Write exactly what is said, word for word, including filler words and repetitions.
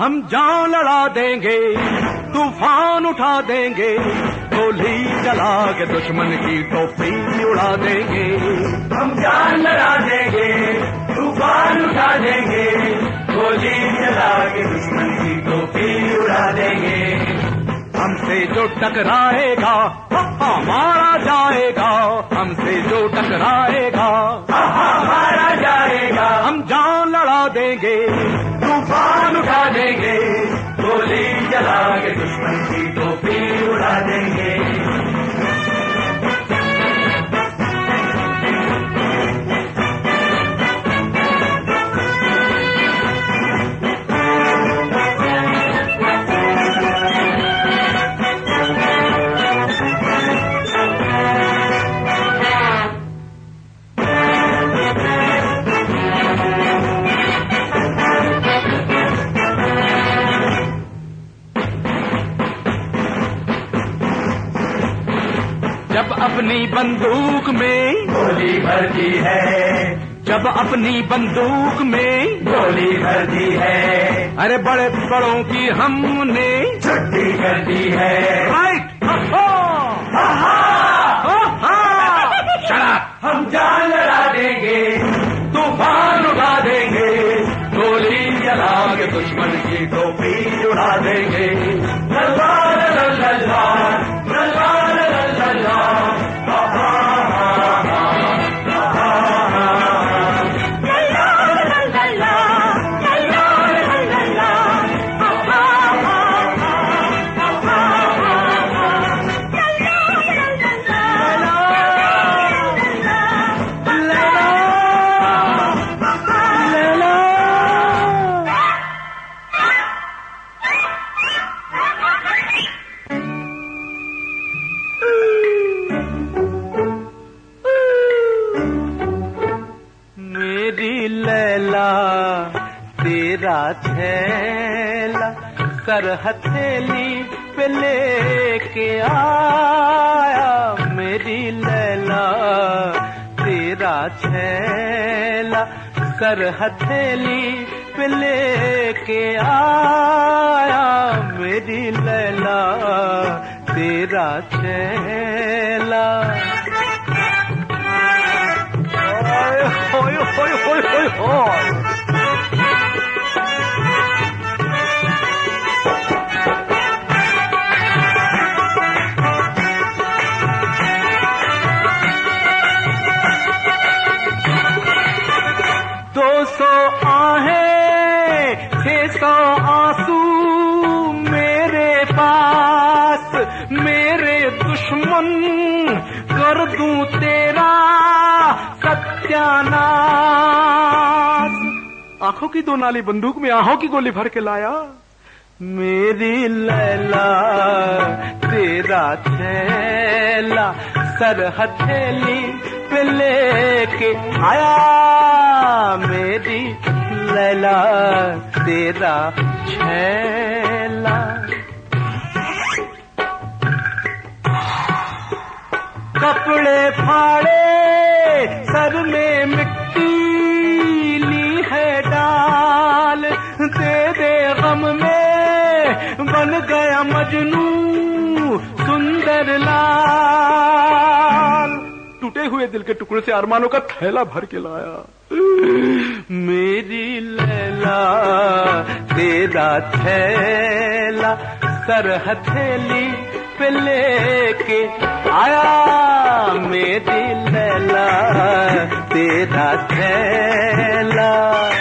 हम जान लड़ा देंगे, तूफान उठा देंगे, गोली चला के दुश्मन की टोपी उड़ा देंगे। हम जान लड़ा देंगे, तूफान उठा देंगे, गोली चला के दुश्मन की टोपी उड़ा देंगे। हमसे जो टकराएगा मारा जाएगा, हमसे जो टकराएगा मारा जाएगा। हम जान लड़ा देंगे, तूफान उठा देंगे, गोली चला के दुश्मन की टोपी उड़ा देंगे। जब अपनी बंदूक में गोली भरती है, जब अपनी बंदूक में गोली भरती है, अरे बड़े बड़ों की हमने छुट्टी कर दी है। राइट, हम जान लड़ा देंगे, तूफान उठा देंगे, गोली चला के दुश्मन की टोपी उड़ा देंगे। ललकार ललकार ललकार ललकार तेरा थैला सर हथेली पे लेके आया, मेरी लैला तेरा थैला सर हथेली पे लेके आया, मेरी लैला तेरा थैला। होय होय होय होय होय। दो सौ आहें, छह सौ आंसू मेरे पास, मेरे दुश्मन कर दूं तेरा सत्यानाश। आंखों की दो नाली बंदूक में आहों की गोली भर के लाया, मेरी लैला तेरा थैला सर हथेली पे लेके आया, मेरी लैला तेरा छैला। कपड़े फाड़े सर में मिट्टी ली है डाल, दे दे गम में बन गया मजनू सुंदर लाल, टूटे हुए दिल के टुकड़े से अरमानों का थैला भर के लाया, मेरी लैला तेरा थैला सर हथेली पे लेके आया, मेरी लैला तेरा थैला।